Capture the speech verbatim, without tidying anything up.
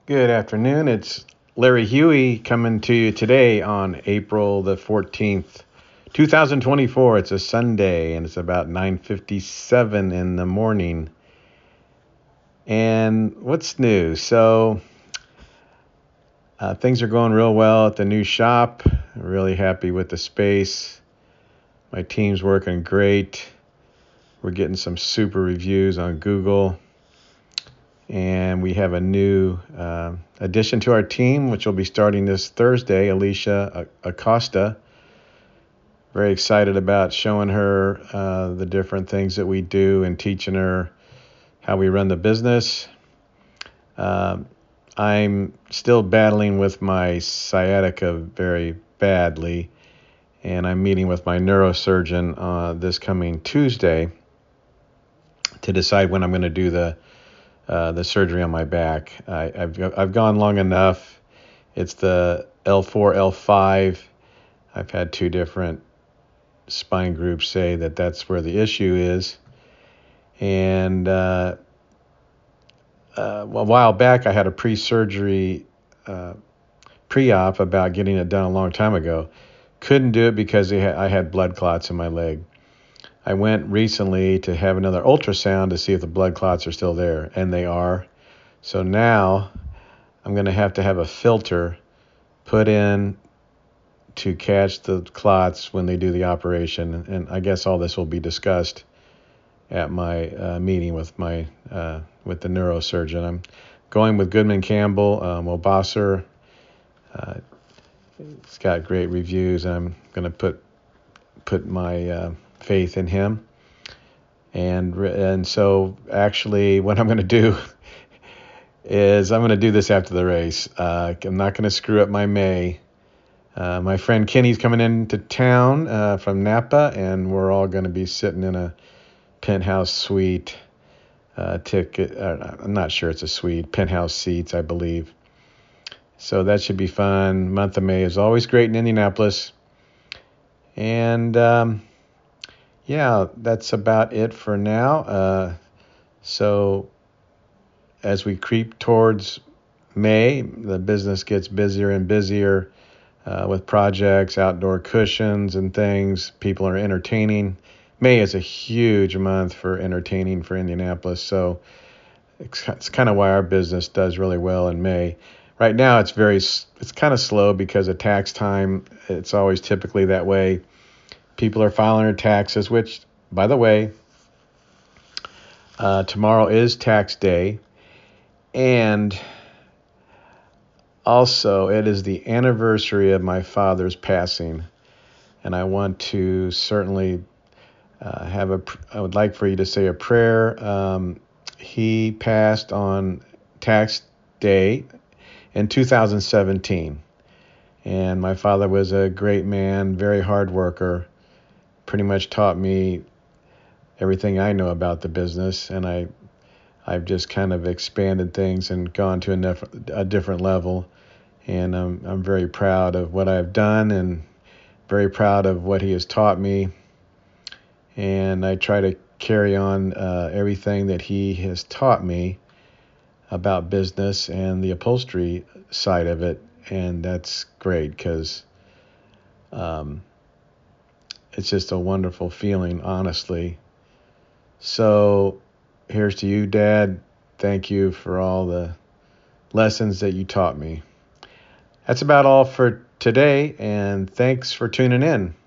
Good afternoon. It's Larry Huey coming to you today on April the fourteenth, twenty twenty-four. It's a Sunday and it's about nine fifty-seven in the morning. And what's new? So, uh, things are going real well at the new shop. Really happy with the space. My team's working great. We're getting some super reviews on Google. And we have a new uh, addition to our team, which will be starting this Thursday, Alicia Acosta. Very excited about showing her uh, the different things that we do and teaching her how we run the business. Uh, I'm still battling with my sciatica very badly, and I'm meeting with my neurosurgeon uh, this coming Tuesday to decide when I'm going to do the Uh, the surgery on my back. I, I've I've gone long enough. It's the L four, L five. I've had two different spine groups say that that's where the issue is. And uh, uh, a while back, I had a pre-surgery uh, pre-op about getting it done a long time ago. Couldn't do it because I had blood clots in my leg. I went recently to have another ultrasound to see if the blood clots are still there, and they are. So now I'm going to have to have a filter put in to catch the clots when they do the operation. And I guess all this will be discussed at my uh, meeting with my uh, with the neurosurgeon. I'm going with Goodman Campbell, um, Obasser. Uh, it's got great reviews, and I'm going to put put my uh, faith in him. And and so actually, what I'm going to do is I'm going to do this after the race. Uh, I'm not going to screw up my May. Uh, my friend Kenny's coming into town uh, from Napa, and we're all going to be sitting in a penthouse suite. Uh, ticket. Uh, I'm not sure it's a suite. Penthouse seats, I believe. So that should be fun. Month of May is always great in Indianapolis. And um, yeah, that's about it for now. Uh, so as we creep towards May, the business gets busier and busier uh, with projects, outdoor cushions and things. People are entertaining. May is a huge month for entertaining for Indianapolis, so it's, it's kind of why our business does really well in May. Right now, it's very it's kind of slow because of tax time. It's always typically that way. People are filing their taxes, which, by the way, uh, tomorrow is tax day. And also, it is the anniversary of my father's passing. And I want to certainly uh, have a, I would like for you to say a prayer. Um, he passed on tax day in two thousand seventeen. And my father was a great man, very hard worker, pretty much taught me everything I know about the business. And I I've just kind of expanded things and gone to a, nef- a different level. And I'm, I'm very proud of what I've done and very proud of what he has taught me. And I try to carry on uh, everything that he has taught me about business and the upholstery side of it. And that's great because um, it's just a wonderful feeling, honestly. So here's to you, Dad. Thank you for all the lessons that you taught me. That's about all for today, and thanks for tuning in.